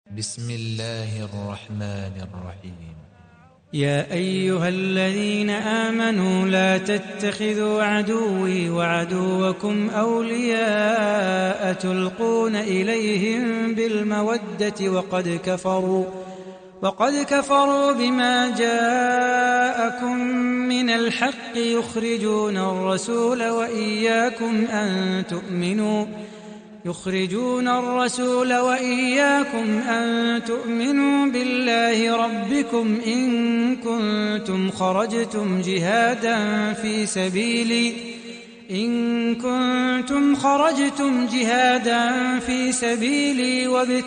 بسم الله الرحمن الرحيم. يا أيها الذين آمنوا لا تتخذوا عدوي وعدوكم أولياء تلقون إليهم بالمودة وقد كفروا بما جاءكم من الحق يخرجون الرسول وإياكم أن تؤمنوا بالله ربكم إن كنتم خرجتم جهادا في سبيلي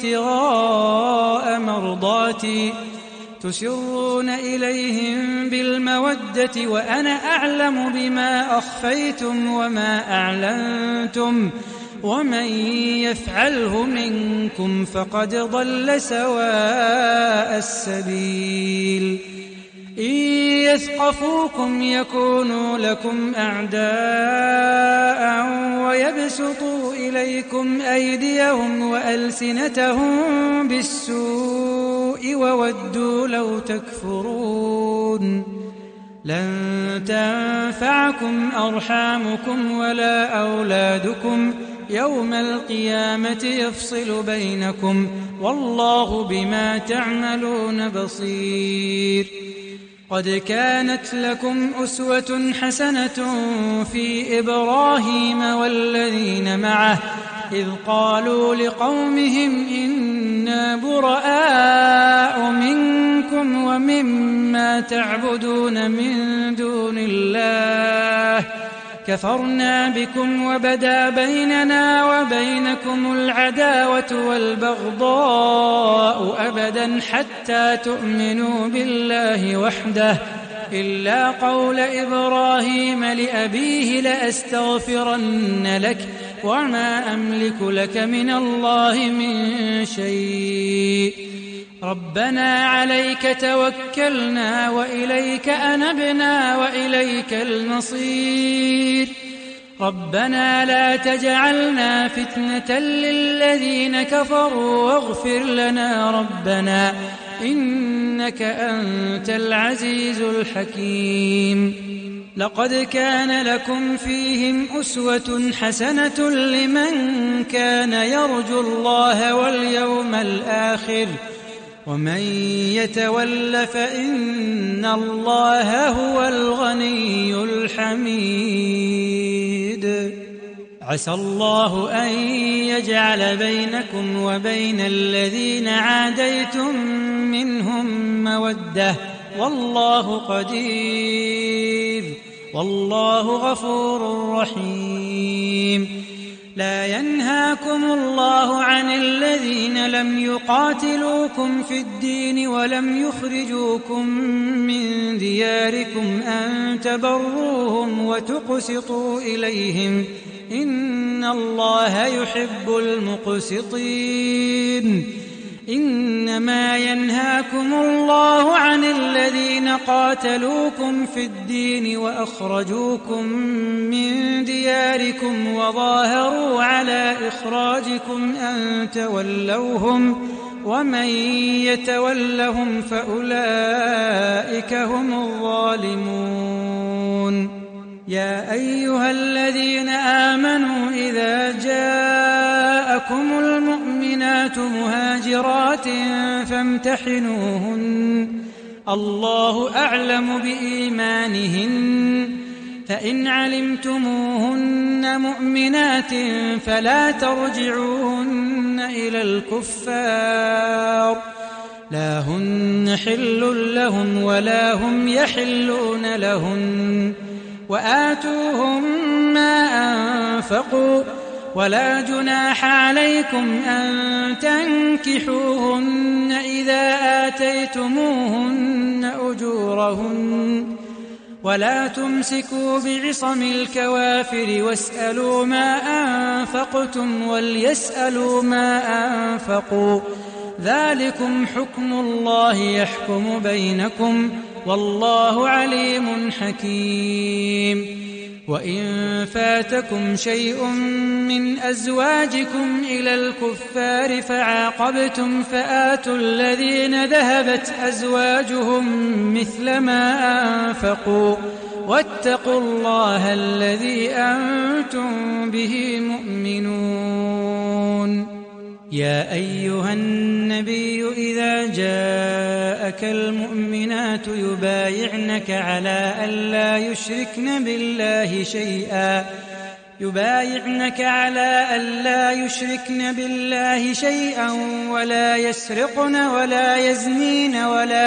وابتغاء مرضاتي تسرون إليهم بالمودة وأنا أعلم بما أخفيتم وما أعلنتم ومن يفعله منكم فقد ضل سواء السبيل. إن يثقفوكم يكونوا لكم أعداء ويبسطوا إليكم أيديهم وألسنتهم بالسوء وودوا لو تكفرون. لن تنفعكم أرحامكم ولا أولادكم يوم القيامة يفصل بينكم والله بما تعملون بصير. قد كانت لكم أسوة حسنة في إبراهيم والذين معه إذ قالوا لقومهم إنا براء منكم ومما تعبدون من دون الله كفرنا بكم وبدا بيننا وبينكم العداوة والبغضاء أبدا حتى تؤمنوا بالله وحده إلا قول إبراهيم لأبيه لأستغفرن لك وما أملك لك من الله من شيء ربنا عليك توكلنا وإليك أنبنا وإليك المصير. ربنا لا تجعلنا فتنة للذين كفروا واغفر لنا ربنا إنك أنت العزيز الحكيم. لقد كان لكم فيهم أسوة حسنة لمن كان يرجو الله واليوم الآخر ومن يتول فإن الله هو الغني الحميد. عسى الله أن يجعل بينكم وبين الذين عاديتم منهم مودة والله قدير والله غفور رحيم. لا ينهاكم الله عن الذين لم يقاتلوكم في الدين ولم يخرجوكم من دياركم أن تبروهم وتقسطوا إليهم إن الله يحب المقسطين. إنما ينهاكم الله عن الذين قاتلوكم في الدين وأخرجوكم من دياركم وظاهروا على إخراجكم أن تولوهم ومن يتولهم فأولئك هم الظالمون. يا أيها الذين آمنوا إذا جاءكم المؤمنات مهاجرات فامتحنوهن الله أعلم بإيمانهن فإن علمتموهن مؤمنات فلا ترجعوهن إلى الكفار لا هن حل لهم ولا هم يحلون لهن وآتوهم ما أنفقوا ولا جناح عليكم أن تنكحوهن إذا آتيتموهن أجورهن ولا تمسكوا بعصم الكوافر واسألوا ما أنفقتم وليسألوا ما أنفقوا ذلكم حكم الله يحكم بينكم والله عليم حكيم. وإن فاتكم شيء من أزواجكم إلى الكفار فعاقبتم فآتوا الذين ذهبت أزواجهم مثل ما أنفقوا واتقوا الله الذي أنتم به مؤمنون. يا أيها النبي إذا جاءك المؤمنات يبايعنك على ألا يشركن بالله شيئا ولا يسرقن ولا يزنين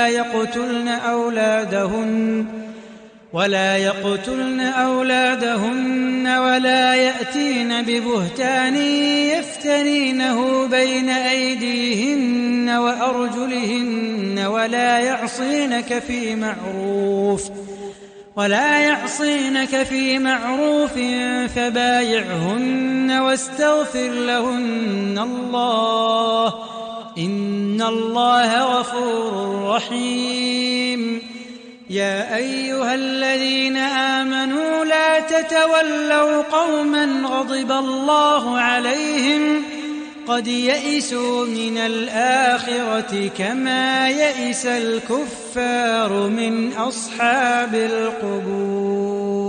ولا يقتلن أولادهن ولا يأتين ببهتان يفترينه بين أيديهن وأرجلهن ولا يعصينك في معروف فبايعهن واستغفر لهن الله إن الله غفور رحيم. يا أيها الذين آمنوا لا تتولوا قوما غضب الله عليهم قد يئسوا من الآخرة كما يئس الكفار من أصحاب القبور.